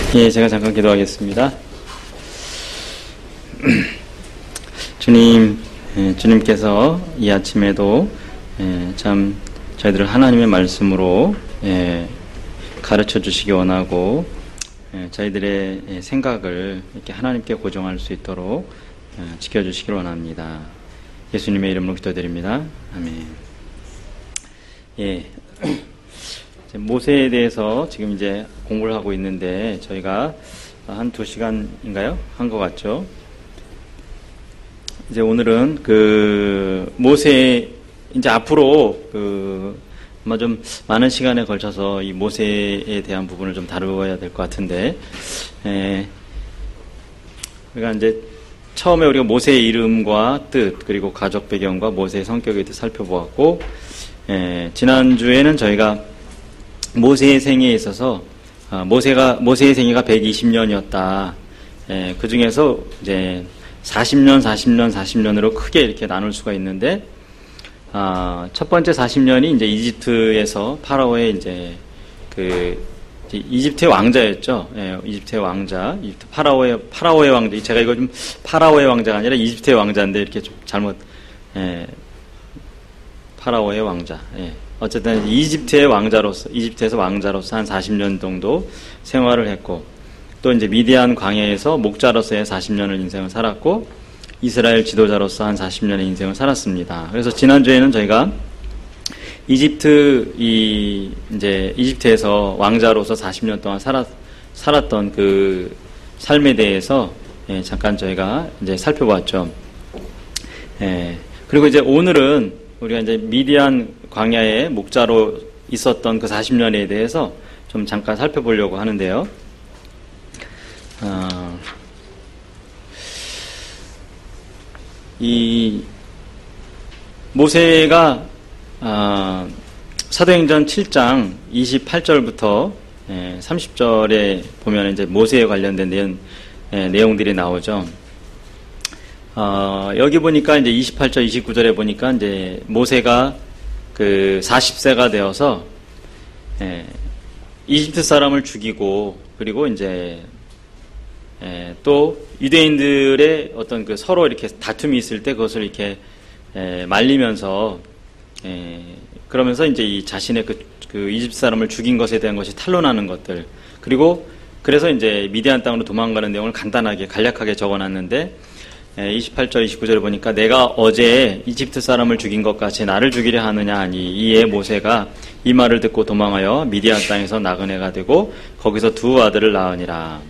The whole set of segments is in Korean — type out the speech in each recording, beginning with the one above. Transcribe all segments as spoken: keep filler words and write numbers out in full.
예, 제가 잠깐 기도하겠습니다. 주님, 예, 주님께서 이 아침에도 예, 참 저희들을 하나님의 말씀으로 예, 가르쳐 주시기 원하고 예, 저희들의 예, 생각을 이렇게 하나님께 고정할 수 있도록 예, 지켜주시길 원합니다. 예수님의 이름으로 기도드립니다. 아멘. 예. 모세에 대해서 지금 이제 공부를 하고 있는데 저희가 한 두 시간인가요? 한 것 같죠? 이제 오늘은 그 모세, 이제 앞으로 그 아마 좀 많은 시간에 걸쳐서 이 모세에 대한 부분을 좀 다루어야 될 것 같은데, 에, 그러니까 이제 처음에 우리가 모세의 이름과 뜻, 그리고 가족 배경과 모세의 성격에 대해서 살펴보았고, 에, 지난주에는 저희가 모세의 생애에 있어서 어, 모세가 모세의 생애가 백이십 년이었다. 예, 그 중에서 이제 사십 년, 사십 년, 사십 년으로 크게 이렇게 나눌 수가 있는데, 아, 첫 번째 사십 년이 이제 이집트에서 파라오의 이제 그 이제 이집트의 왕자였죠. 예, 이집트의 왕자, 이집트 파라오의 파라오의 왕자. 제가 이거 좀 파라오의 왕자가 아니라 이집트의 왕자인데 이렇게 좀 잘못. 예, 파라오의 왕자. 예. 어쨌든 이집트의 왕자로서, 이집트에서 왕자로서 한 사십 년 정도 생활을 했고, 또 이제 미디안 광야에서 목자로서의 사십 년을 인생을 살았고, 이스라엘 지도자로서 한 사십 년의 인생을 살았습니다. 그래서 지난주에는 저희가 이집트, 이, 이제 이집트에서 왕자로서 사십 년 동안 살았, 살았던 그 삶에 대해서 예, 잠깐 저희가 이제 살펴봤죠. 예. 그리고 이제 오늘은 우리가 이제 미디안 광야의 목자로 있었던 그 사십 년에 대해서 좀 잠깐 살펴보려고 하는데요. 어, 이 모세가 어, 사도행전 칠 장 이십팔 절부터 예, 삼십 절에 보면 이제 모세에 관련된 내용, 예, 내용들이 나오죠. 어, 여기 보니까 이제 이십팔 절, 이십구 절에 보니까 이제 모세가 그 사십 세가 되어서 예, 이집트 사람을 죽이고, 그리고 이제 예, 또 유대인들의 어떤 그 서로 이렇게 다툼이 있을 때 그것을 이렇게 예, 말리면서 예, 그러면서 이제 이 자신의 그, 그 이집트 사람을 죽인 것에 대한 것이 탄론하는 것들, 그리고 그래서 이제 미디안 땅으로 도망가는 내용을 간단하게 간략하게 적어놨는데, 이십팔 절, 이십구 절을 보니까 내가 어제 이집트 사람을 죽인 것 같이 나를 죽이려 하느냐 하니, 이에 모세가 이 말을 듣고 도망하여 미디안 땅에서 나그네가 되고 거기서 두 아들을 낳으니라.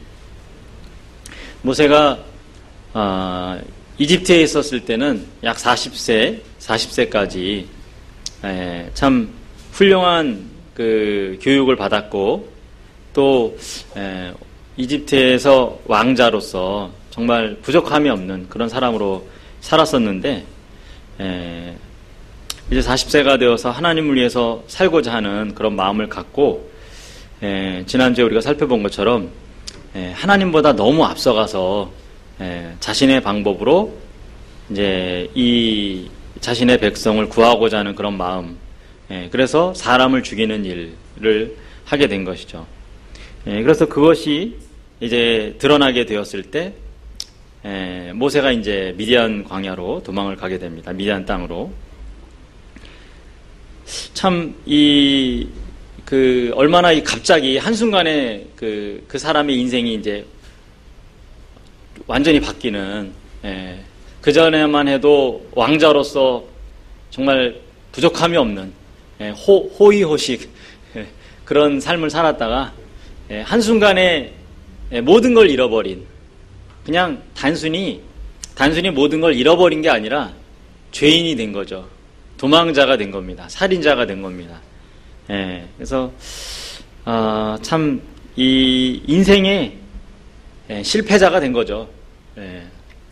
모세가 어, 이집트에 있었을 때는 약 사십 세, 사십 세까지 에, 참 훌륭한 그 교육을 받았고, 또 에, 이집트에서 왕자로서 정말 부족함이 없는 그런 사람으로 살았었는데, 에, 이제 사십 세가 되어서 하나님을 위해서 살고자 하는 그런 마음을 갖고, 에, 지난주에 우리가 살펴본 것처럼 에, 하나님보다 너무 앞서가서 에, 자신의 방법으로 이제 이 자신의 백성을 구하고자 하는 그런 마음, 에, 그래서 사람을 죽이는 일을 하게 된 것이죠. 에, 그래서 그것이 이제 드러나게 되었을 때, 에, 모세가 이제 미디안 광야로 도망을 가게 됩니다. 미디안 땅으로. 참, 이, 그, 얼마나 이 갑자기 한순간에 그, 그 사람의 인생이 이제 완전히 바뀌는, 에, 그전에만 해도 왕자로서 정말 부족함이 없는, 에, 호, 호의호식, 에, 그런 삶을 살았다가, 에, 한순간에 에, 모든 걸 잃어버린, 그냥 단순히, 단순히 모든 걸 잃어버린 게 아니라 죄인이 된 거죠. 도망자가 된 겁니다. 살인자가 된 겁니다. 예, 그래서, 아, 참, 이 인생의 예, 실패자가 된 거죠. 예.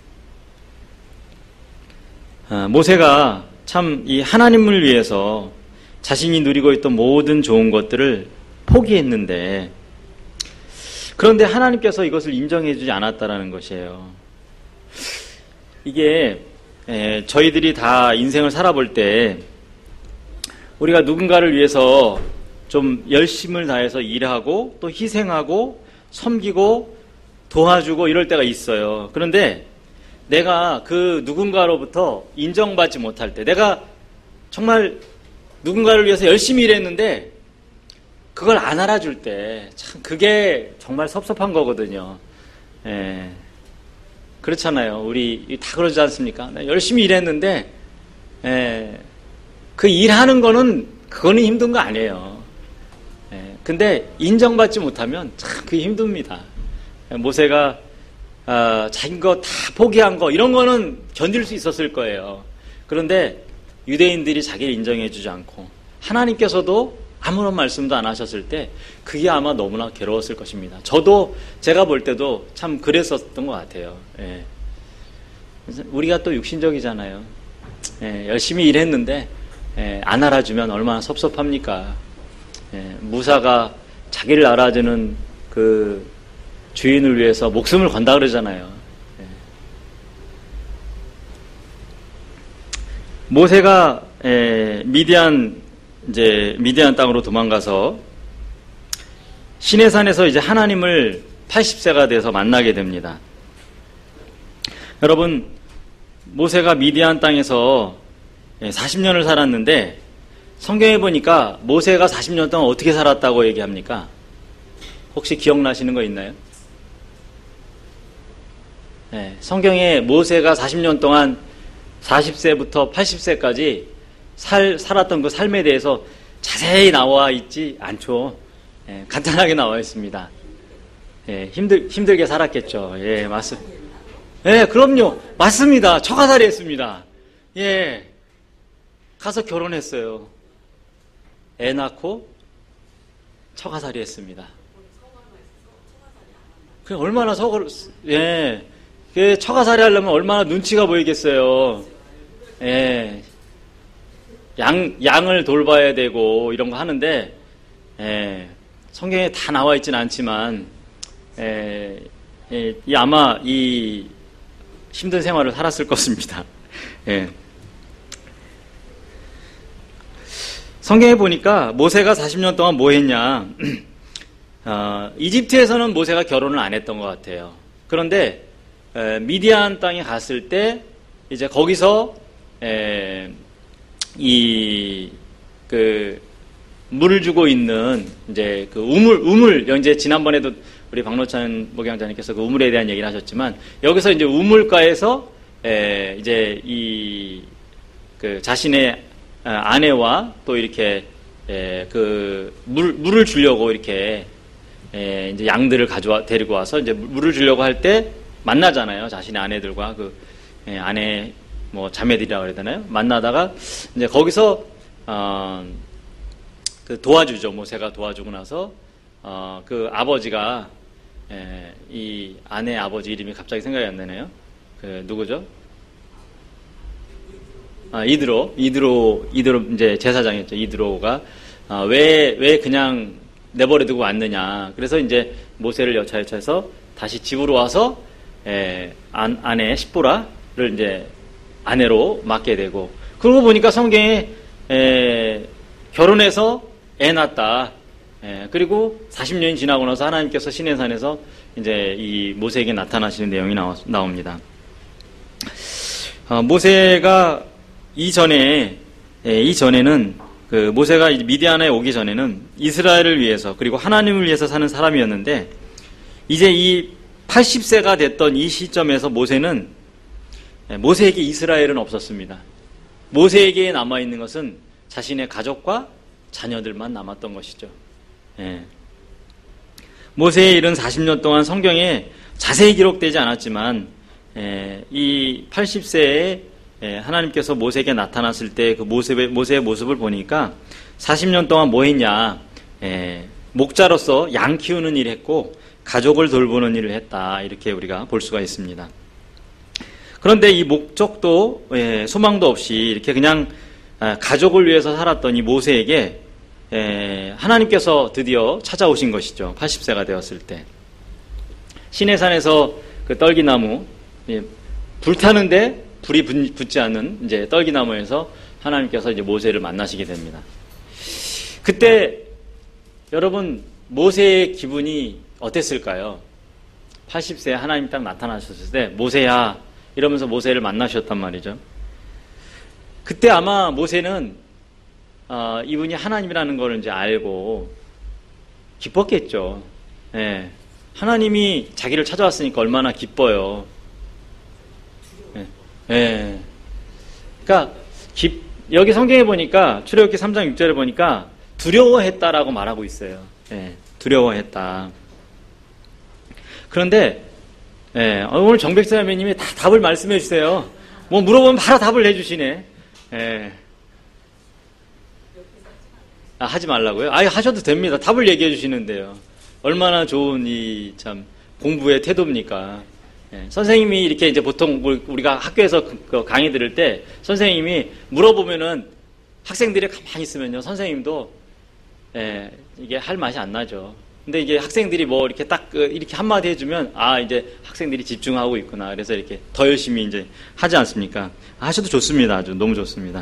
아, 모세가 참 이 하나님을 위해서 자신이 누리고 있던 모든 좋은 것들을 포기했는데, 그런데 하나님께서 이것을 인정해주지 않았다라는 것이에요. 이게 에, 저희들이 다 인생을 살아볼 때 우리가 누군가를 위해서 좀 열심을 다해서 일하고 또 희생하고 섬기고 도와주고 이럴 때가 있어요. 그런데 내가 그 누군가로부터 인정받지 못할 때, 내가 정말 누군가를 위해서 열심히 일했는데 그걸 안 알아줄 때, 참 그게 정말 섭섭한 거거든요. 예. 그렇잖아요. 우리 다 그러지 않습니까? 열심히 일했는데, 예. 그 일하는 거는 그거는 힘든 거 아니에요. 예. 근데 인정받지 못하면 참 그게 힘듭니다. 모세가 어, 자기 거 다 포기한 거 이런 거는 견딜 수 있었을 거예요. 그런데 유대인들이 자기를 인정해주지 않고 하나님께서도 아무런 말씀도 안 하셨을 때 그게 아마 너무나 괴로웠을 것입니다. 저도 제가 볼 때도 참 그랬었던 것 같아요. 예. 우리가 또 육신적이잖아요. 예, 열심히 일했는데 예, 안 알아주면 얼마나 섭섭합니까? 예, 무사가 자기를 알아주는 그 주인을 위해서 목숨을 건다 그러잖아요. 예. 모세가 예, 미디안 이제 미디안 땅으로 도망가서 시내산에서 이제 하나님을 팔십 세가 돼서 만나게 됩니다. 여러분, 모세가 미디안 땅에서 사십 년을 살았는데 성경에 보니까 모세가 사십 년 동안 어떻게 살았다고 얘기합니까? 혹시 기억나시는 거 있나요? 네, 성경에 모세가 사십 년 동안 사십 세부터 팔십 세까지 살, 살았던 그 삶에 대해서 자세히 나와 있지 않죠. 예, 간단하게 나와 있습니다. 예, 힘들, 힘들게 살았겠죠. 예, 맞습, 예, 그럼요. 맞습니다. 처가살이 했습니다. 예, 가서 결혼했어요. 애 낳고 처가살이 했습니다. 그 얼마나 서글, 예, 그 처가살이 하려면 얼마나 눈치가 보이겠어요. 예. 양, 양을 돌봐야 되고 이런 거 하는데 에, 성경에 다 나와 있지는 않지만 에, 에, 이 아마 이 힘든 생활을 살았을 것입니다. 예. 성경에 보니까 모세가 사십 년 동안 뭐 했냐. 어, 이집트에서는 모세가 결혼을 안 했던 것 같아요. 그런데 에, 미디안 땅에 갔을 때 이제 거기서 에, 이, 그, 물을 주고 있는, 이제, 그, 우물, 우물, 이제, 지난번에도 우리 박노찬 목양자님께서 그 우물에 대한 얘기를 하셨지만, 여기서 이제 우물가에서, 에, 이제, 이, 그, 자신의 아내와 또 이렇게, 에, 그, 물, 물을 주려고 이렇게, 에, 이제 양들을 가져와, 데리고 와서 이제 물을 주려고 할 때 만나잖아요. 자신의 아내들과 그, 에, 아내, 뭐 자매들이라고 그래야 되나요? 만나다가 이제 거기서 어, 그 도와주죠. 모세가 도와주고 나서 어, 그 아버지가 에, 이 아내 아버지 이름이 갑자기 생각이 안 나네요. 그 누구죠? 아, 이드로, 이드로, 이드로 이제 제사장이었죠. 이드로가 아, 왜, 왜 그냥 내버려두고 왔느냐. 그래서 이제 모세를 여차여차해서 다시 집으로 와서 에, 안, 아내 십보라를 이제 아내로 맡게 되고, 그러고 보니까 성경에 에, 결혼해서 애 낳았다. 에, 그리고 사십 년이 지나고 나서 하나님께서 시내산에서 이제 이 모세에게 나타나시는 내용이 나오, 나옵니다. 어, 모세가 이전에 에, 이전에는 그 모세가 미디안에 오기 전에는 이스라엘을 위해서 그리고 하나님을 위해서 사는 사람이었는데, 이제 이 팔십 세가 됐던 이 시점에서 모세는 모세에게 이스라엘은 없었습니다. 모세에게 남아있는 것은 자신의 가족과 자녀들만 남았던 것이죠. 예. 모세의 일은 사십 년 동안 성경에 자세히 기록되지 않았지만 예, 이 팔십 세에 예, 하나님께서 모세에게 나타났을 때 그 모세의, 모세의 모습을 보니까 사십 년 동안 뭐 했냐. 예, 목자로서 양 키우는 일을 했고 가족을 돌보는 일을 했다. 이렇게 우리가 볼 수가 있습니다. 그런데 이 목적도 예, 소망도 없이 이렇게 그냥 가족을 위해서 살았던 이 모세에게 예, 하나님께서 드디어 찾아오신 것이죠. 팔십 세가 되었을 때 시내산에서 그 떨기나무 예, 불타는데 불이 붙지 않는 이제 떨기나무에서 하나님께서 이제 모세를 만나시게 됩니다. 그때 여러분 모세의 기분이 어땠을까요? 팔십 세에 하나님이 딱 나타나셨을 때 모세야 이러면서 모세를 만나셨단 말이죠. 그때 아마 모세는 어, 이분이 하나님이라는 걸 이제 알고 기뻤겠죠. 예. 하나님이 자기를 찾아왔으니까 얼마나 기뻐요. 예. 예. 그러니까 기, 여기 성경에 보니까 출애굽기 삼 장 육 절에 보니까 두려워했다라고 말하고 있어요. 예. 두려워했다. 그런데 예, 오늘 정백사님이 다 답을 말씀해 주세요. 뭐 물어보면 바로 답을 해주시네. 예. 아, 하지 말라고요? 아예 하셔도 됩니다. 답을 얘기해 주시는데요. 얼마나 좋은 이 참 공부의 태도입니까? 예, 선생님이 이렇게 이제 보통 우리가 학교에서 그 강의 들을 때 선생님이 물어보면은 학생들이 가만히 있으면요, 선생님도 예, 이게 할 맛이 안 나죠. 근데 이게 학생들이 뭐 이렇게 딱 이렇게 한마디 해주면 아 이제 학생들이 집중하고 있구나. 그래서 이렇게 더 열심히 이제 하지 않습니까? 하셔도 좋습니다. 아주 너무 좋습니다.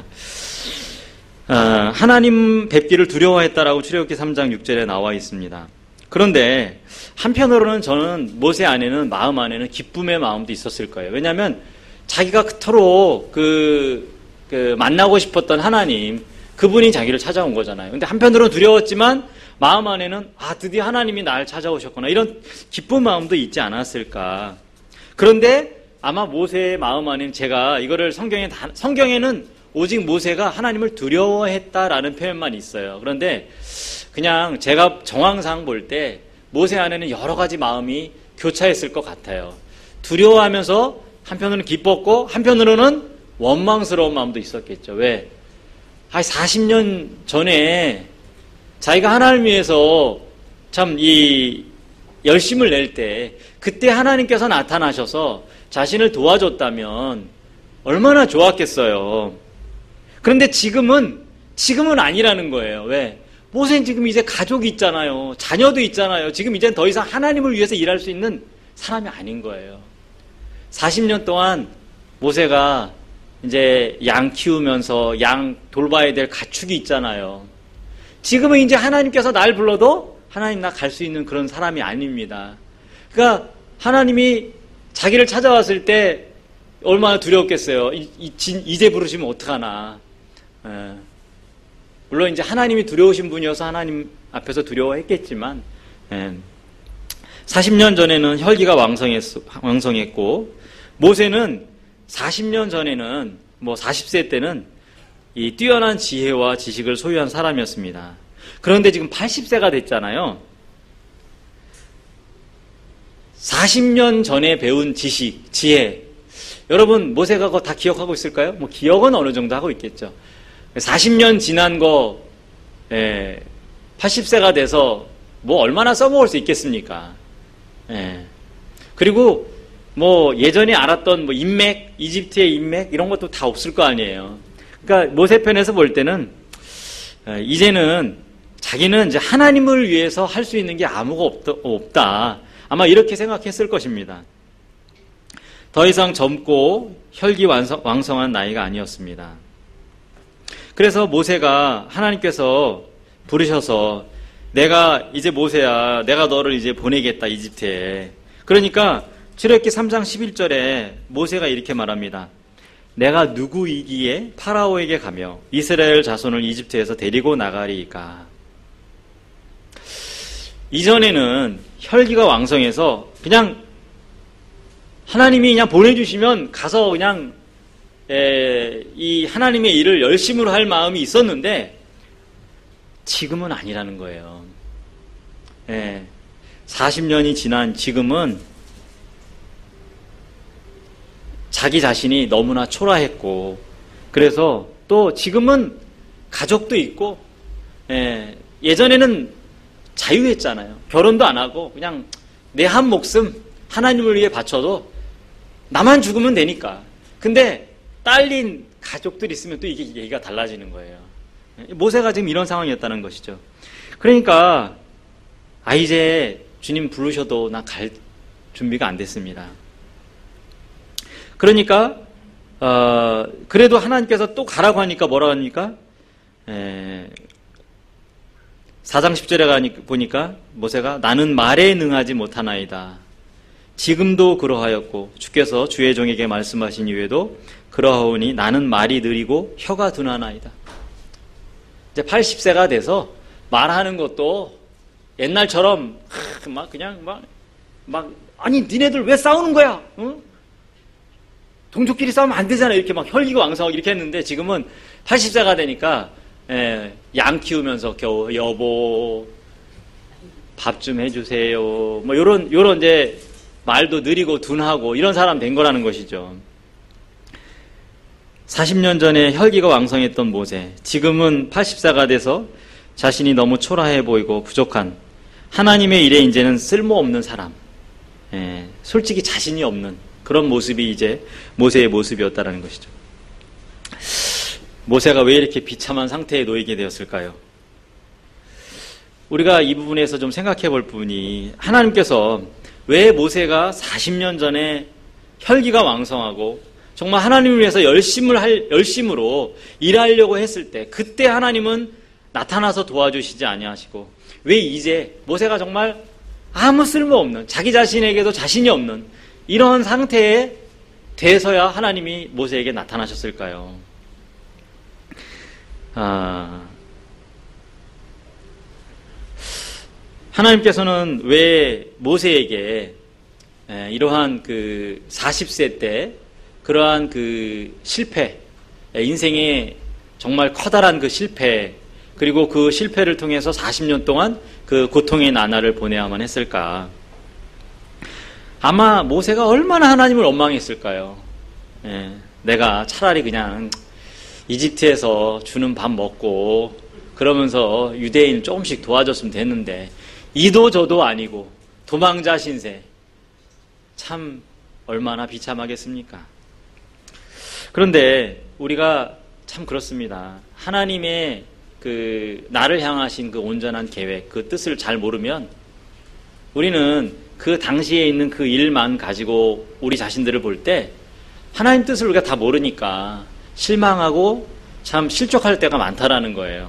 아, 하나님 뵙기를 두려워했다라고 출애굽기 삼 장 육 절에 나와 있습니다. 그런데 한편으로는 저는 모세 안에는 마음 안에는 기쁨의 마음도 있었을 거예요. 왜냐하면 자기가 그토록 그, 그 만나고 싶었던 하나님 그분이 자기를 찾아온 거잖아요. 근데 한편으로는 두려웠지만 마음 안에는 아 드디어 하나님이 날 찾아오셨구나 이런 기쁜 마음도 있지 않았을까. 그런데 아마 모세의 마음 안에는 제가 이거를 성경에 성경에는 오직 모세가 하나님을 두려워했다라는 표현만 있어요. 그런데 그냥 제가 정황상 볼 때 모세 안에는 여러 가지 마음이 교차했을 것 같아요. 두려워하면서 한편으로는 기뻤고 한편으로는 원망스러운 마음도 있었겠죠. 왜? 한 사십 년 전에 자기가 하나님을 위해서 참 이 열심을 낼 때 그때 하나님께서 나타나셔서 자신을 도와줬다면 얼마나 좋았겠어요. 그런데 지금은 지금은 아니라는 거예요. 왜? 모세는 지금 이제 가족이 있잖아요. 자녀도 있잖아요. 지금 이제 더 이상 하나님을 위해서 일할 수 있는 사람이 아닌 거예요. 사십 년 동안 모세가 이제 양 키우면서 양 돌봐야 될 가축이 있잖아요. 지금은 이제 하나님께서 날 불러도 하나님 나 갈 수 있는 그런 사람이 아닙니다. 그러니까 하나님이 자기를 찾아왔을 때 얼마나 두려웠겠어요. 이, 이, 이제 부르시면 어떡하나. 에. 물론 이제 하나님이 두려우신 분이어서 하나님 앞에서 두려워했겠지만 에. 사십 년 전에는 혈기가 왕성했, 왕성했고 모세는 사십 년 전에는 뭐 사십 세 때는 이 뛰어난 지혜와 지식을 소유한 사람이었습니다. 그런데 지금 팔십 세가 됐잖아요. 사십 년 전에 배운 지식, 지혜. 여러분 모세가 그거 다 기억하고 있을까요? 뭐 기억은 어느 정도 하고 있겠죠. 사십 년 지난 거 예, 팔십 세가 돼서 뭐 얼마나 써먹을 수 있겠습니까? 예. 그리고 뭐 예전에 알았던 뭐 인맥, 이집트의 인맥 이런 것도 다 없을 거 아니에요. 그러니까 모세 편에서 볼 때는 이제는 자기는 이제 하나님을 위해서 할 수 있는 게 아무것도 없다. 아마 이렇게 생각했을 것입니다. 더 이상 젊고 혈기왕성한 나이가 아니었습니다. 그래서 모세가 하나님께서 부르셔서 내가 이제 모세야, 내가 너를 이제 보내겠다 이집트에. 그러니까 출애굽기 삼 장 십일 절에 모세가 이렇게 말합니다. 내가 누구이기에 파라오에게 가며 이스라엘 자손을 이집트에서 데리고 나가리까. 이전에는 혈기가 왕성해서 그냥 하나님이 그냥 보내주시면 가서 그냥 에, 이 하나님의 일을 열심으로 할 마음이 있었는데 지금은 아니라는 거예요. 에, 사십 년이 지난 지금은 자기 자신이 너무나 초라했고 그래서 또 지금은 가족도 있고 예, 예전에는 자유했잖아요. 결혼도 안 하고 그냥 내 한 목숨 하나님을 위해 바쳐도 나만 죽으면 되니까. 근데 딸린 가족들이 있으면 또 이게 얘기가 달라지는 거예요. 모세가 지금 이런 상황이었다는 것이죠. 그러니까 아 이제 주님 부르셔도 나 갈 준비가 안 됐습니다. 그러니까 어, 그래도 하나님께서 또 가라고 하니까 뭐라고 합니까? 에, 사 장 십 절에 가니 보니까 모세가 나는 말에 능하지 못하나이다. 지금도 그러하였고 주께서 주의 종에게 말씀하신 이후에도 그러하오니 나는 말이 느리고 혀가 둔하나이다. 이제 팔십 세가 돼서 말하는 것도 옛날처럼 막 그냥 막, 막 아니 니네들 왜 싸우는 거야? 응? 동족끼리 싸우면 안 되잖아. 이렇게 막 혈기가 왕성하게 이렇게 했는데 지금은 팔십 세가 되니까 예, 양 키우면서 겨우 여보 밥 좀 해주세요. 뭐 요런 요런 이제 말도 느리고 둔하고 이런 사람 된 거라는 것이죠. 사십 년 전에 혈기가 왕성했던 모세, 지금은 팔십 세가 돼서 자신이 너무 초라해 보이고 부족한 하나님의 일에 이제는 쓸모없는 사람, 예, 솔직히 자신이 없는 그런 모습이 이제 모세의 모습이었다는 것이죠. 모세가 왜 이렇게 비참한 상태에 놓이게 되었을까요? 우리가 이 부분에서 좀 생각해 볼 부분이 하나님께서 왜 모세가 사십 년 전에 혈기가 왕성하고 정말 하나님을 위해서 열심을 할, 열심으로 일하려고 했을 때 그때 하나님은 나타나서 도와주시지 아니하시고 왜 이제 모세가 정말 아무 쓸모없는 자기 자신에게도 자신이 없는 이런 상태에 돼서야 하나님이 모세에게 나타나셨을까요? 아, 하나님께서는 왜 모세에게 이러한 그 사십 세 때 그러한 그 실패, 인생의 정말 커다란 그 실패, 그리고 그 실패를 통해서 사십 년 동안 그 고통의 나날을 보내야만 했을까? 아마 모세가 얼마나 하나님을 원망했을까요? 예, 내가 차라리 그냥 이집트에서 주는 밥 먹고 그러면서 유대인 조금씩 도와줬으면 됐는데 이도 저도 아니고 도망자 신세, 참 얼마나 비참하겠습니까? 그런데 우리가 참 그렇습니다. 하나님의 그 나를 향하신 그 온전한 계획, 그 뜻을 잘 모르면 우리는 그 당시에 있는 그 일만 가지고 우리 자신들을 볼 때 하나님 뜻을 우리가 다 모르니까 실망하고 참 실족할 때가 많다라는 거예요.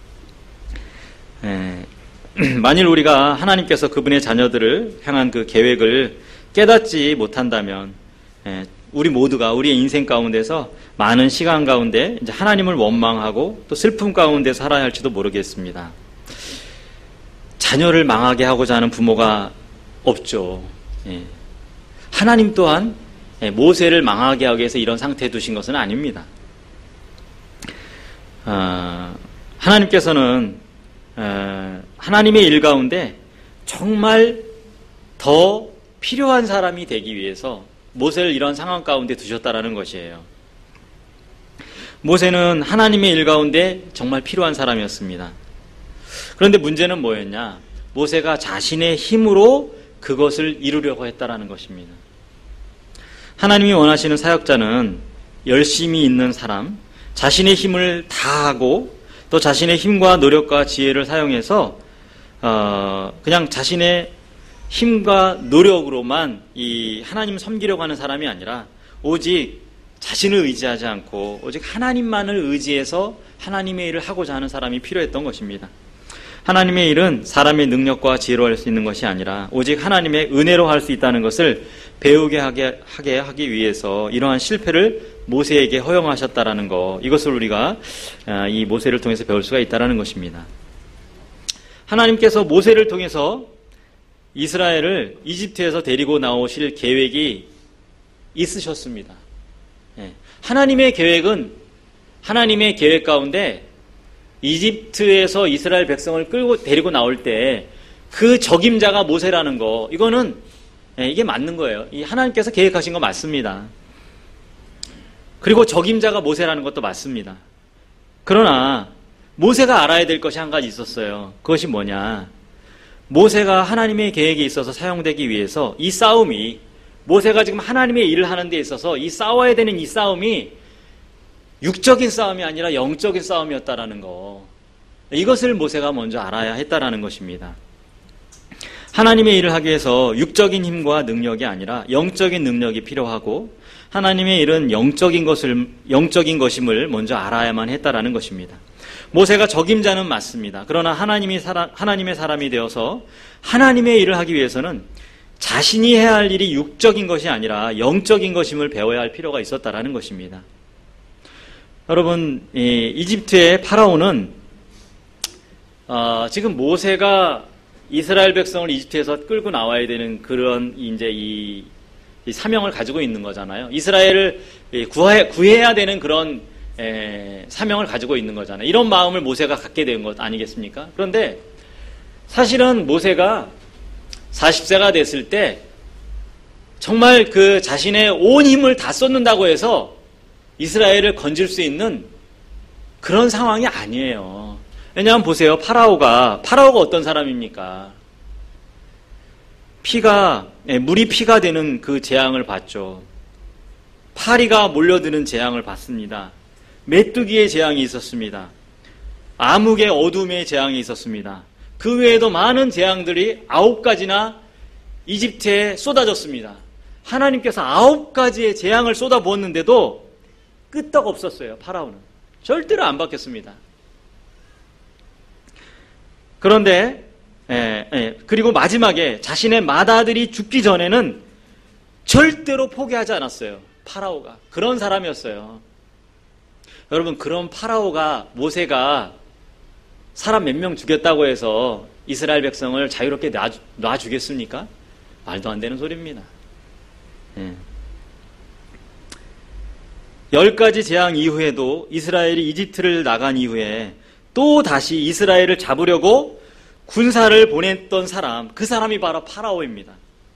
에, 만일 우리가 하나님께서 그분의 자녀들을 향한 그 계획을 깨닫지 못한다면 에, 우리 모두가 우리의 인생 가운데서 많은 시간 가운데 이제 하나님을 원망하고 또 슬픔 가운데 살아야 할지도 모르겠습니다. 자녀를 망하게 하고자 하는 부모가 없죠. 예. 하나님 또한 모세를 망하게 하기 위해서 이런 상태에 두신 것은 아닙니다. 아, 하나님께서는 아, 하나님의 일 가운데 정말 더 필요한 사람이 되기 위해서 모세를 이런 상황 가운데 두셨다라는 것이에요. 모세는 하나님의 일 가운데 정말 필요한 사람이었습니다. 그런데 문제는 뭐였냐? 모세가 자신의 힘으로 그것을 이루려고 했다라는 것입니다. 하나님이 원하시는 사역자는 열심히 있는 사람, 자신의 힘을 다하고 또 자신의 힘과 노력과 지혜를 사용해서 어, 그냥 자신의 힘과 노력으로만 이 하나님을 섬기려고 하는 사람이 아니라 오직 자신을 의지하지 않고 오직 하나님만을 의지해서 하나님의 일을 하고자 하는 사람이 필요했던 것입니다. 하나님의 일은 사람의 능력과 지혜로 할 수 있는 것이 아니라 오직 하나님의 은혜로 할 수 있다는 것을 배우게 하게, 하게 하기 위해서 이러한 실패를 모세에게 허용하셨다라는 것, 이것을 우리가 이 모세를 통해서 배울 수가 있다는 것입니다. 하나님께서 모세를 통해서 이스라엘을 이집트에서 데리고 나오실 계획이 있으셨습니다. 하나님의 계획은 하나님의 계획 가운데 이집트에서 이스라엘 백성을 끌고 데리고 나올 때 그 적임자가 모세라는 거, 이거는 이게 맞는 거예요. 이 하나님께서 계획하신 거 맞습니다. 그리고 적임자가 모세라는 것도 맞습니다. 그러나 모세가 알아야 될 것이 한 가지 있었어요. 그것이 뭐냐? 모세가 하나님의 계획에 있어서 사용되기 위해서 이 싸움이, 모세가 지금 하나님의 일을 하는 데 있어서 이 싸워야 되는 이 싸움이 육적인 싸움이 아니라 영적인 싸움이었다라는 거, 이것을 모세가 먼저 알아야 했다라는 것입니다. 하나님의 일을 하기 위해서 육적인 힘과 능력이 아니라 영적인 능력이 필요하고 하나님의 일은 영적인 것을 영적인 것임을 먼저 알아야만 했다라는 것입니다. 모세가 적임자는 맞습니다. 그러나 하나님이 사람, 하나님의 사람이 되어서 하나님의 일을 하기 위해서는 자신이 해야 할 일이 육적인 것이 아니라 영적인 것임을 배워야 할 필요가 있었다라는 것입니다. 여러분, 이 이집트의 파라오는 어, 지금 모세가 이스라엘 백성을 이집트에서 끌고 나와야 되는 그런 이제 이, 이 사명을 가지고 있는 거잖아요. 이스라엘을 구해, 구해야 되는 그런 에, 사명을 가지고 있는 거잖아요. 이런 마음을 모세가 갖게 된 것 아니겠습니까? 그런데 사실은 모세가 사십 세가 됐을 때 정말 그 자신의 온 힘을 다 쏟는다고 해서 이스라엘을 건질 수 있는 그런 상황이 아니에요. 왜냐하면 보세요. 파라오가 파라오가 어떤 사람입니까? 피가 물이 피가 되는 그 재앙을 받죠. 파리가 몰려드는 재앙을 받습니다. 메뚜기의 재앙이 있었습니다. 암흑의 어둠의 재앙이 있었습니다. 그 외에도 많은 재앙들이 아홉 가지나 이집트에 쏟아졌습니다. 하나님께서 아홉 가지의 재앙을 쏟아부었는데도 끄떡 없었어요. 파라오는 절대로 안 바뀌었습니다. 그런데 예, 예, 그리고 마지막에 자신의 맏아들이 죽기 전에는 절대로 포기하지 않았어요. 파라오가 그런 사람이었어요. 여러분, 그런 파라오가 모세가 사람 몇 명 죽였다고 해서 이스라엘 백성을 자유롭게 놔, 놔주겠습니까? 말도 안 되는 소리입니다. 예. 열 가지 재앙 이후에도 이스라엘이 이집트를 나간 이후에 또 다시 이스라엘을 잡으려고 군사를 보냈던 사람, 그 사람이 바로 파라오입니다.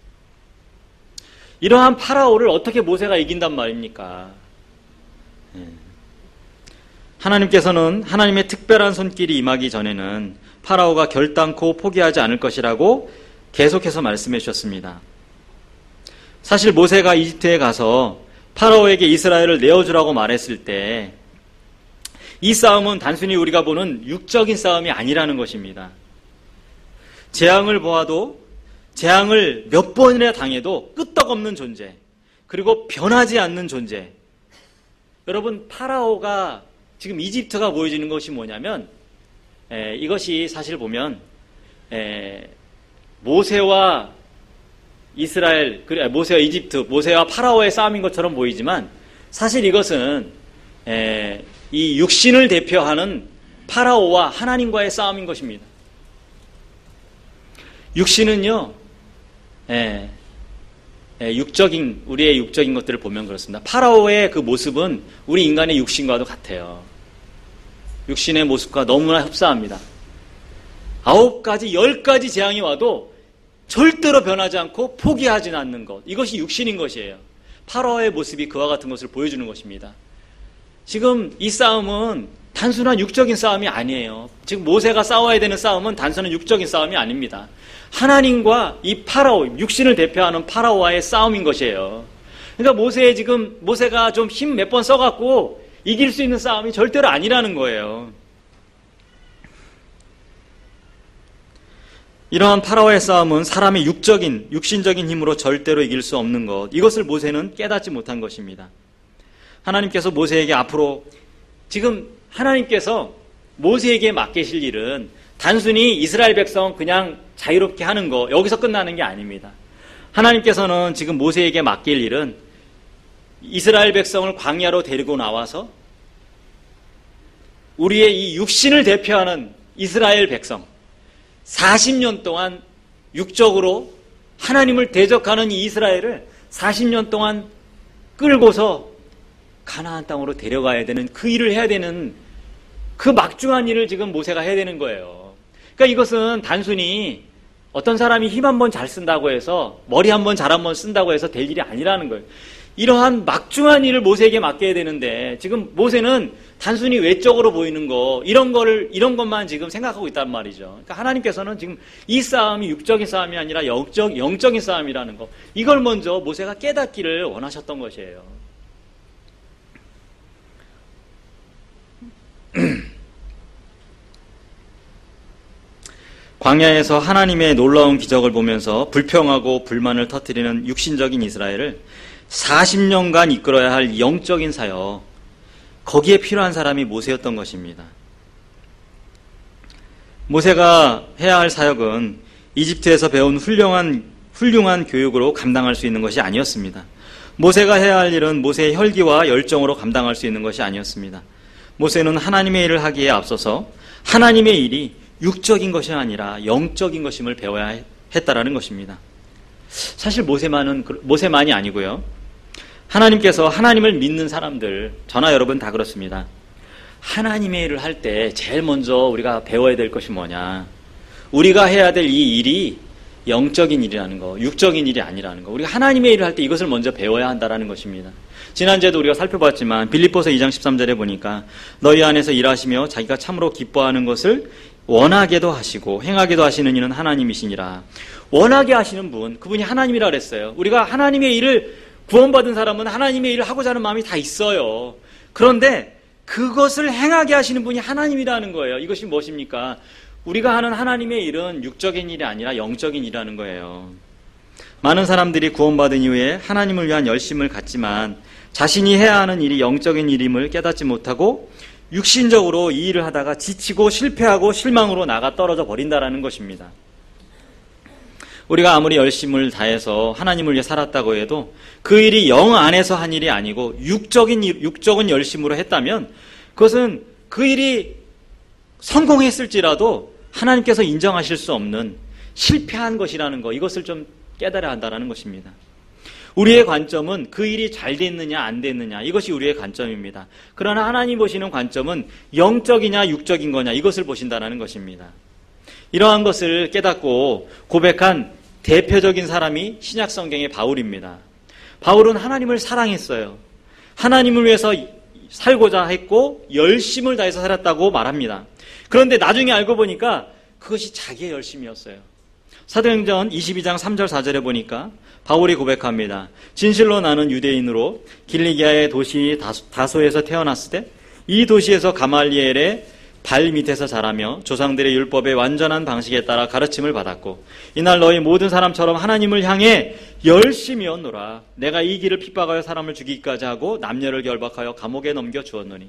이러한 파라오를 어떻게 모세가 이긴단 말입니까? 예. 하나님께서는 하나님의 특별한 손길이 임하기 전에는 파라오가 결단코 포기하지 않을 것이라고 계속해서 말씀해 주셨습니다. 사실 모세가 이집트에 가서 파라오에게 이스라엘을 내어주라고 말했을 때 이 싸움은 단순히 우리가 보는 육적인 싸움이 아니라는 것입니다. 재앙을 보아도 재앙을 몇 번이나 당해도 끄떡없는 존재, 그리고 변하지 않는 존재. 여러분, 파라오가 지금 이집트가 보여지는 것이 뭐냐면 에, 이것이 사실 보면 에, 모세와 이스라엘, 그래, 모세와 이집트, 모세와 파라오의 싸움인 것처럼 보이지만 사실 이것은 에, 이 육신을 대표하는 파라오와 하나님과의 싸움인 것입니다. 육신은요, 에, 에, 육적인, 우리의 육적인 것들을 보면 그렇습니다. 파라오의 그 모습은 우리 인간의 육신과도 같아요. 육신의 모습과 너무나 흡사합니다. 아홉 가지, 열 가지 재앙이 와도 절대로 변하지 않고 포기하지 않는 것. 이것이 육신인 것이에요. 파라오의 모습이 그와 같은 것을 보여주는 것입니다. 지금 이 싸움은 단순한 육적인 싸움이 아니에요. 지금 모세가 싸워야 되는 싸움은 단순한 육적인 싸움이 아닙니다. 하나님과 이 파라오, 육신을 대표하는 파라오와의 싸움인 것이에요. 그러니까 모세의 지금, 모세가 좀 힘 몇 번 써갖고 이길 수 있는 싸움이 절대로 아니라는 거예요. 이러한 파라오의 싸움은 사람의 육적인, 육신적인 힘으로 절대로 이길 수 없는 것. 이것을 모세는 깨닫지 못한 것입니다. 하나님께서 모세에게 앞으로, 지금 하나님께서 모세에게 맡기실 일은 단순히 이스라엘 백성 그냥 자유롭게 하는 거, 여기서 끝나는 게 아닙니다. 하나님께서는 지금 모세에게 맡길 일은 이스라엘 백성을 광야로 데리고 나와서 우리의 이 육신을 대표하는 이스라엘 백성, 사십 년 동안 육적으로 하나님을 대적하는 이 이스라엘을 사십 년 동안 끌고서 가나안 땅으로 데려가야 되는, 그 일을 해야 되는, 그 막중한 일을 지금 모세가 해야 되는 거예요. 그러니까 이것은 단순히 어떤 사람이 힘 한 번 잘 쓴다고 해서, 머리 한 번 잘 한 번 쓴다고 해서 될 일이 아니라는 거예요. 이러한 막중한 일을 모세에게 맡겨야 되는데 지금 모세는 단순히 외적으로 보이는 거, 이런 거를, 이런 것만 지금 생각하고 있단 말이죠. 그러니까 하나님께서는 지금 이 싸움이 육적인 싸움이 아니라 영적, 영적인 싸움이라는 거, 이걸 먼저 모세가 깨닫기를 원하셨던 것이에요. 광야에서 하나님의 놀라운 기적을 보면서 불평하고 불만을 터뜨리는 육신적인 이스라엘을 사십 년간 이끌어야 할 영적인 사역, 거기에 필요한 사람이 모세였던 것입니다. 모세가 해야 할 사역은 이집트에서 배운 훌륭한, 훌륭한 교육으로 감당할 수 있는 것이 아니었습니다. 모세가 해야 할 일은 모세의 혈기와 열정으로 감당할 수 있는 것이 아니었습니다. 모세는 하나님의 일을 하기에 앞서서 하나님의 일이 육적인 것이 아니라 영적인 것임을 배워야 했다라는 것입니다. 사실 모세만은, 모세만이 아니고요. 하나님께서 하나님을 믿는 사람들, 저나 여러분 다 그렇습니다. 하나님의 일을 할 때 제일 먼저 우리가 배워야 될 것이 뭐냐. 우리가 해야 될 이 일이 영적인 일이라는 거, 육적인 일이 아니라는 거. 우리가 하나님의 일을 할 때 이것을 먼저 배워야 한다는 것입니다. 지난주에도 우리가 살펴봤지만 빌립보서 이 장 십삼 절에 보니까 너희 안에서 일하시며 자기가 참으로 기뻐하는 것을 원하게도 하시고 행하게도 하시는 이는 하나님이시니라. 원하게 하시는 분, 그분이 하나님이라 그랬어요. 우리가 하나님의 일을 구원받은 사람은 하나님의 일을 하고자 하는 마음이 다 있어요. 그런데 그것을 행하게 하시는 분이 하나님이라는 거예요. 이것이 무엇입니까? 우리가 하는 하나님의 일은 육적인 일이 아니라 영적인 일이라는 거예요. 많은 사람들이 구원받은 이후에 하나님을 위한 열심을 갖지만 자신이 해야 하는 일이 영적인 일임을 깨닫지 못하고 육신적으로 이 일을 하다가 지치고 실패하고 실망으로 나가 떨어져 버린다는 것입니다. 우리가 아무리 열심을 다해서 하나님을 위해 살았다고 해도 그 일이 영 안에서 한 일이 아니고 육적인, 육적인 열심으로 했다면 그것은 그 일이 성공했을지라도 하나님께서 인정하실 수 없는 실패한 것이라는 것, 이것을 좀 깨달아야 한다는 것입니다. 우리의 관점은 그 일이 잘 됐느냐 안 됐느냐, 이것이 우리의 관점입니다. 그러나 하나님 보시는 관점은 영적이냐 육적인 거냐, 이것을 보신다는 것입니다. 이러한 것을 깨닫고 고백한 대표적인 사람이 신약 성경의 바울입니다. 바울은 하나님을 사랑했어요. 하나님을 위해서 살고자 했고 열심을 다해서 살았다고 말합니다. 그런데 나중에 알고 보니까 그것이 자기의 열심이었어요. 사도행전 이십이 장 삼 절 사 절에 보니까 바울이 고백합니다. 진실로 나는 유대인으로 길리기아의 도시 다소에서 태어났을 때 이 도시에서 가말리엘의 발 밑에서 자라며 조상들의 율법의 완전한 방식에 따라 가르침을 받았고 이날 너희 모든 사람처럼 하나님을 향해 열심이었노라. 내가 이 길을 핍박하여 사람을 죽이기까지 하고 남녀를 결박하여 감옥에 넘겨 주었노니.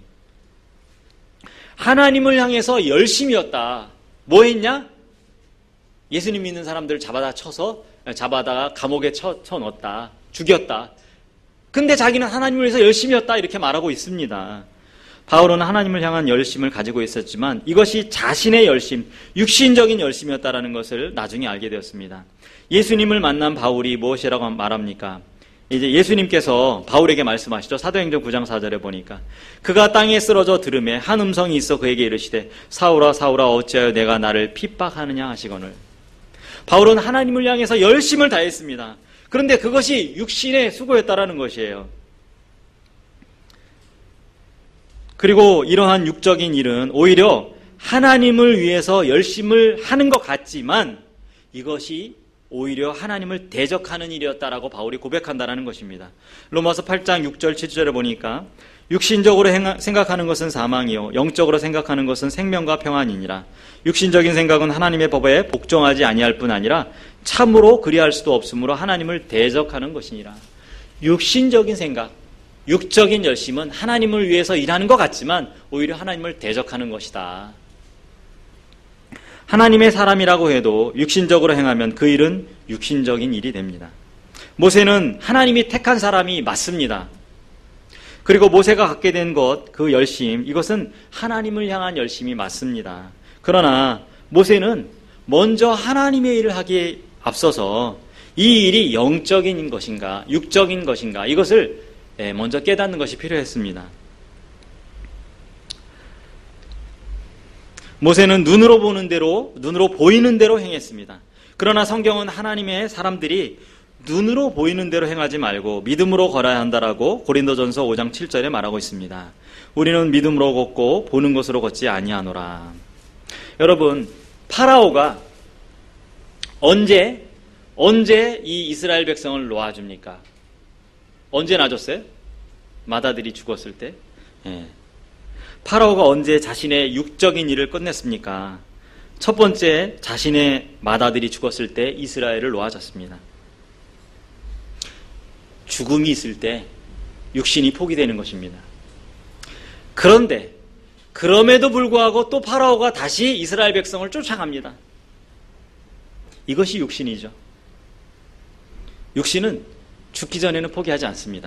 하나님을 향해서 열심이었다. 뭐 했냐? 예수님 믿는 사람들을 잡아다 쳐서 잡아다가 감옥에 쳐, 쳐넣었다. 죽였다. 근데 자기는 하나님을 위해서 열심이었다, 이렇게 말하고 있습니다. 바울은 하나님을 향한 열심을 가지고 있었지만 이것이 자신의 열심, 육신적인 열심이었다는 것을 나중에 알게 되었습니다. 예수님을 만난 바울이 무엇이라고 말합니까? 이제 예수님께서 바울에게 말씀하시죠. 사도행전 구 장 사 절에 보니까 그가 땅에 쓰러져 들음에 한 음성이 있어 그에게 이르시되 사울아 사울아 어찌하여 내가 나를 핍박하느냐 하시거늘. 바울은 하나님을 향해서 열심을 다했습니다. 그런데 그것이 육신의 수고였다라는 것이에요. 그리고 이러한 육적인 일은 오히려 하나님을 위해서 열심을 하는 것 같지만 이것이 오히려 하나님을 대적하는 일이었다라고 바울이 고백한다는 것입니다. 로마서 팔 장 육 절 칠 절에 보니까 육신적으로 생각하는 것은 사망이요 영적으로 생각하는 것은 생명과 평안이니라. 육신적인 생각은 하나님의 법에 복종하지 아니할 뿐 아니라 참으로 그리할 수도 없으므로 하나님을 대적하는 것이니라. 육신적인 생각, 육적인 열심은 하나님을 위해서 일하는 것 같지만 오히려 하나님을 대적하는 것이다. 하나님의 사람이라고 해도 육신적으로 행하면 그 일은 육신적인 일이 됩니다. 모세는 하나님이 택한 사람이 맞습니다. 그리고 모세가 갖게 된 것, 그 열심, 이것은 하나님을 향한 열심이 맞습니다. 그러나 모세는 먼저 하나님의 일을 하기에 앞서서 이 일이 영적인 것인가 육적인 것인가 이것을 먼저 깨닫는 것이 필요했습니다. 모세는 눈으로 보는 대로, 눈으로 보이는 대로 행했습니다. 그러나 성경은 하나님의 사람들이 눈으로 보이는 대로 행하지 말고 믿음으로 걸어야 한다라고 고린도전서 오 장 칠 절에 말하고 있습니다. 우리는 믿음으로 걷고 보는 것으로 걷지 아니하노라. 여러분, 파라오가 언제 언제 이 이스라엘 백성을 놓아줍니까? 언제 놔줬어요? 맏아들이 죽었을 때. 예. 파라오가 언제 자신의 육적인 일을 끝냈습니까? 첫 번째, 자신의 맏아들이 죽었을 때 이스라엘을 놓아줬습니다. 죽음이 있을 때 육신이 포기되는 것입니다. 그런데 그럼에도 불구하고 또 파라오가 다시 이스라엘 백성을 쫓아갑니다. 이것이 육신이죠. 육신은 죽기 전에는 포기하지 않습니다.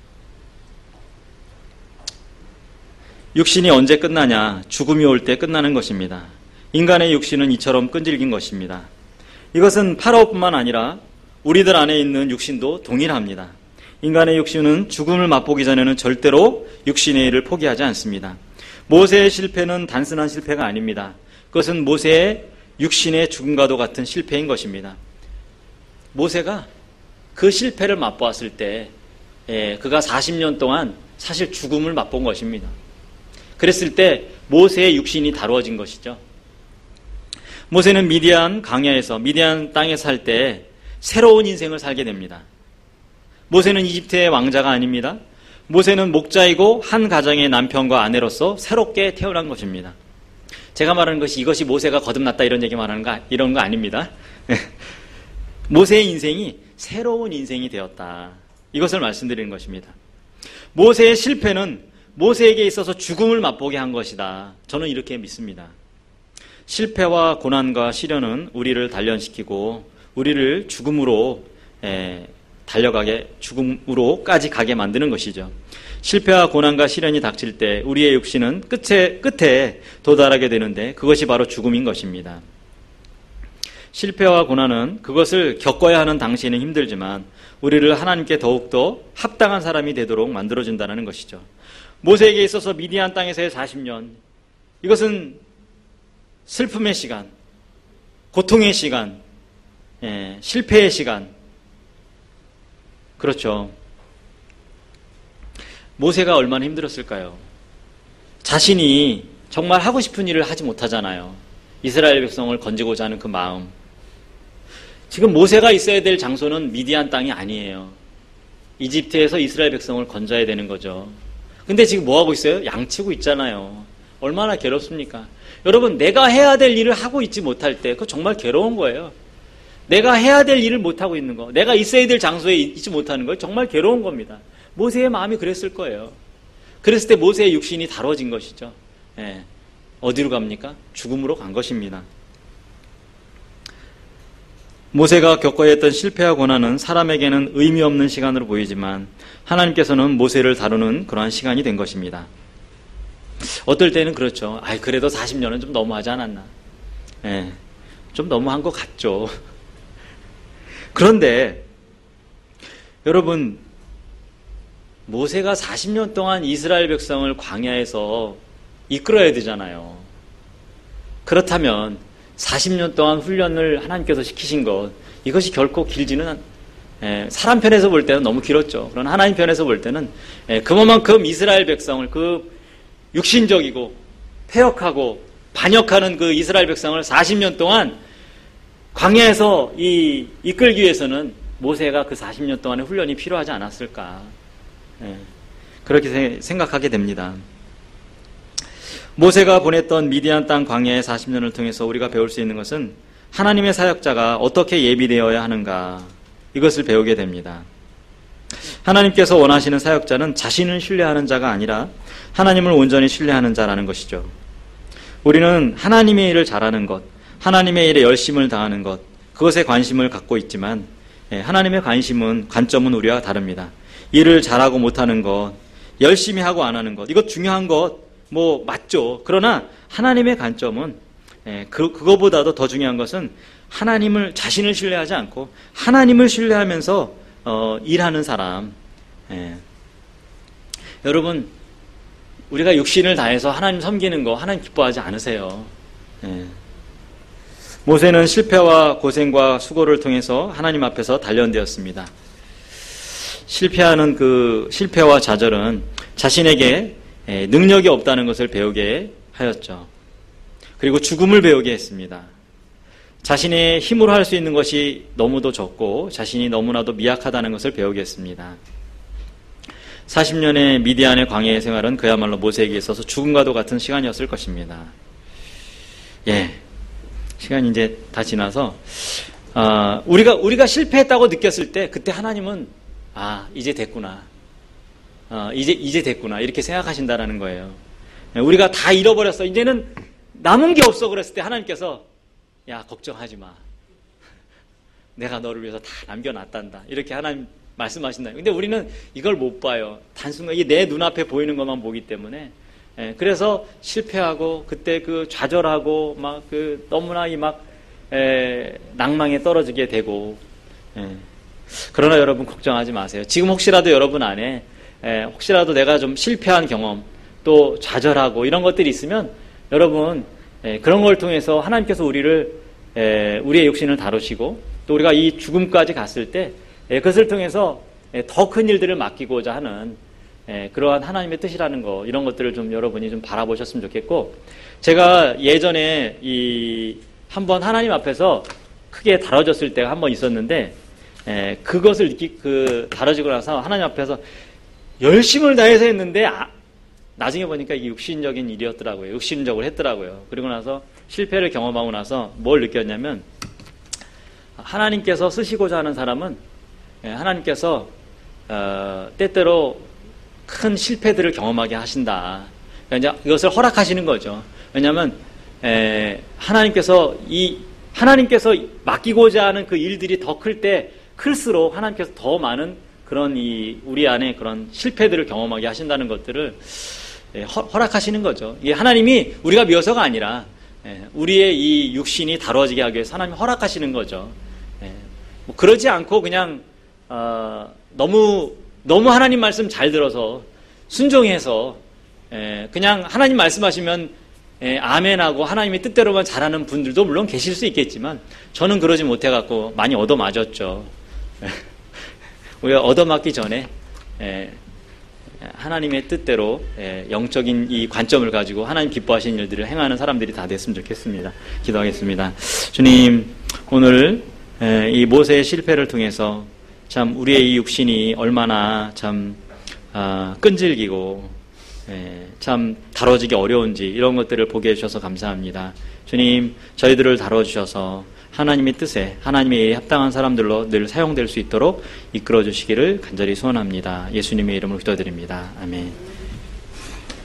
육신이 언제 끝나냐? 죽음이 올 때 끝나는 것입니다. 인간의 육신은 이처럼 끈질긴 것입니다. 이것은 파라오뿐만 아니라 우리들 안에 있는 육신도 동일합니다. 인간의 육신은 죽음을 맛보기 전에는 절대로 육신의 일을 포기하지 않습니다. 모세의 실패는 단순한 실패가 아닙니다. 그것은 모세의 육신의 죽음과도 같은 실패인 것입니다. 모세가 그 실패를 맛보았을 때 예, 그가 사십 년 동안 사실 죽음을 맛본 것입니다. 그랬을 때 모세의 육신이 다루어진 것이죠. 모세는 미디안 광야에서 미디안 땅에 살 때 새로운 인생을 살게 됩니다. 모세는 이집트의 왕자가 아닙니다. 모세는 목자이고 한 가정의 남편과 아내로서 새롭게 태어난 것입니다. 제가 말하는 것이 이것이 모세가 거듭났다 이런 얘기 말하는 거 이런 거 아닙니다. 모세의 인생이 새로운 인생이 되었다. 이것을 말씀드리는 것입니다. 모세의 실패는 모세에게 있어서 죽음을 맛보게 한 것이다. 저는 이렇게 믿습니다. 실패와 고난과 시련은 우리를 단련시키고 우리를 죽음으로 에, 달려가게 죽음으로까지 가게 만드는 것이죠. 실패와 고난과 시련이 닥칠 때 우리의 육신은 끝에 끝에 도달하게 되는데 그것이 바로 죽음인 것입니다. 실패와 고난은 그것을 겪어야 하는 당시에는 힘들지만 우리를 하나님께 더욱더 합당한 사람이 되도록 만들어준다는 것이죠. 모세에게 있어서 미디안 땅에서의 사십 년, 이것은 슬픔의 시간, 고통의 시간, 예, 실패의 시간. 그렇죠. 모세가 얼마나 힘들었을까요? 자신이 정말 하고 싶은 일을 하지 못하잖아요. 이스라엘 백성을 건지고자 하는 그 마음. 지금 모세가 있어야 될 장소는 미디안 땅이 아니에요. 이집트에서 이스라엘 백성을 건져야 되는 거죠. 근데 지금 뭐 하고 있어요? 양치고 있잖아요. 얼마나 괴롭습니까? 여러분, 내가 해야 될 일을 하고 있지 못할 때 그거 정말 괴로운 거예요. 내가 해야 될 일을 못하고 있는 거, 내가 있어야 될 장소에 있지 못하는 거 정말 괴로운 겁니다. 모세의 마음이 그랬을 거예요. 그랬을 때 모세의 육신이 다뤄진 것이죠. 예. 어디로 갑니까? 죽음으로 간 것입니다. 모세가 겪어야 했던 실패와 고난은 사람에게는 의미 없는 시간으로 보이지만 하나님께서는 모세를 다루는 그러한 시간이 된 것입니다. 어떨 때는 그렇죠. 아이, 그래도 사십 년은 좀 너무하지 않았나. 예, 좀 너무한 것 같죠. 그런데 여러분, 모세가 사십 년 동안 이스라엘 백성을 광야에서 이끌어야 되잖아요. 그렇다면 사십 년 동안 훈련을 하나님께서 시키신 것, 이것이 결코 길지는, 예, 사람 편에서 볼 때는 너무 길었죠. 그러나 하나님 편에서 볼 때는 예, 그만큼 이스라엘 백성을, 그 육신적이고 패역하고 반역하는 그 이스라엘 백성을 사십 년 동안 광야에서 이, 이끌기 위해서는 모세가 그 사십 년 동안의 훈련이 필요하지 않았을까. 예, 그렇게 생각하게 됩니다. 모세가 보냈던 미디안 땅 광야의 사십 년을 통해서 우리가 배울 수 있는 것은 하나님의 사역자가 어떻게 예비되어야 하는가, 이것을 배우게 됩니다. 하나님께서 원하시는 사역자는 자신을 신뢰하는 자가 아니라 하나님을 온전히 신뢰하는 자라는 것이죠. 우리는 하나님의 일을 잘하는 것, 하나님의 일에 열심을 다하는 것, 그것에 관심을 갖고 있지만 하나님의 관심은, 관점은 우리와 다릅니다. 일을 잘하고 못하는 것, 열심히 하고 안 하는 것, 이것 중요한 것 뭐 맞죠. 그러나 하나님의 관점은 그, 그거보다도 더 중요한 것은 하나님을, 자신을 신뢰하지 않고 하나님을 신뢰하면서 어, 일하는 사람. 예. 여러분, 우리가 육신을 다해서 하나님 섬기는 거 하나님 기뻐하지 않으세요. 예. 모세는 실패와 고생과 수고를 통해서 하나님 앞에서 단련되었습니다. 실패하는 그 실패와 좌절은 자신에게 능력이 없다는 것을 배우게 하였죠. 그리고 죽음을 배우게 했습니다. 자신의 힘으로 할 수 있는 것이 너무도 적고 자신이 너무나도 미약하다는 것을 배우게 했습니다. 사십 년의 미디안의 광야의 생활은 그야말로 모세에게 있어서 죽음과도 같은 시간이었을 것입니다. 예, 시간이 이제 다 지나서 아, 우리가 우리가 실패했다고 느꼈을 때 그때 하나님은 아, 이제 됐구나. 어, 이제, 이제 됐구나. 이렇게 생각하신다라는 거예요. 우리가 다 잃어버렸어. 이제는 남은 게 없어. 그랬을 때 하나님께서 야, 걱정하지 마. 내가 너를 위해서 다 남겨놨단다. 이렇게 하나님 말씀하신다. 근데 우리는 이걸 못 봐요. 단순히 이게 내 눈앞에 보이는 것만 보기 때문에. 예, 그래서 실패하고 그때 그 좌절하고 막 그 너무나 이 막 낭망에 떨어지게 되고. 예. 그러나 여러분 걱정하지 마세요. 지금 혹시라도 여러분 안에 에, 혹시라도 내가 좀 실패한 경험 또 좌절하고 이런 것들이 있으면 여러분 에, 그런 걸 통해서 하나님께서 우리를 에, 우리의 육신을 다루시고 또 우리가 이 죽음까지 갔을 때 에, 그것을 통해서 더 큰 일들을 맡기고자 하는 에, 그러한 하나님의 뜻이라는 거 이런 것들을 좀 여러분이 좀 바라보셨으면 좋겠고 제가 예전에 이 한번 하나님 앞에서 크게 다뤄졌을 때가 한 번 있었는데 에, 그것을 느끼 그 다뤄지고 나서 하나님 앞에서 열심을 다해서 했는데 아, 나중에 보니까 이게 육신적인 일이었더라고요. 육신적으로 했더라고요. 그리고 나서 실패를 경험하고 나서 뭘 느꼈냐면 하나님께서 쓰시고자 하는 사람은 하나님께서 어, 때때로 큰 실패들을 경험하게 하신다. 그러니까 이제 이것을 허락하시는 거죠. 왜냐하면 에, 하나님께서 이 하나님께서 맡기고자 하는 그 일들이 더 클 때 클수록 하나님께서 더 많은 그런 이 우리 안에 그런 실패들을 경험하게 하신다는 것들을 예, 허, 허락하시는 거죠. 이게 하나님이 우리가 미워서가 아니라 예, 우리의 이 육신이 다뤄지게 하기 위해서 하나님이 허락하시는 거죠. 예, 뭐 그러지 않고 그냥 어, 너무 너무 하나님 말씀 잘 들어서 순종해서 예, 그냥 하나님 말씀하시면 예, 아멘하고 하나님의 뜻대로만 잘하는 분들도 물론 계실 수 있겠지만 저는 그러지 못해갖고 많이 얻어맞았죠. 우리가 얻어맞기 전에 예, 하나님의 뜻대로 예, 영적인 이 관점을 가지고 하나님 기뻐하시는 일들을 행하는 사람들이 다 됐으면 좋겠습니다. 기도하겠습니다. 주님, 오늘 예, 이 모세의 실패를 통해서 참 우리의 이 육신이 얼마나 참 아, 끈질기고 예, 참 다뤄지기 어려운지 이런 것들을 보게 해주셔서 감사합니다. 주님, 저희들을 다뤄주셔서 하나님의 뜻에 하나님의 합당한 사람들로 늘 사용될 수 있도록 이끌어 주시기를 간절히 소원합니다. 예수님의 이름으로 기도드립니다. 아멘.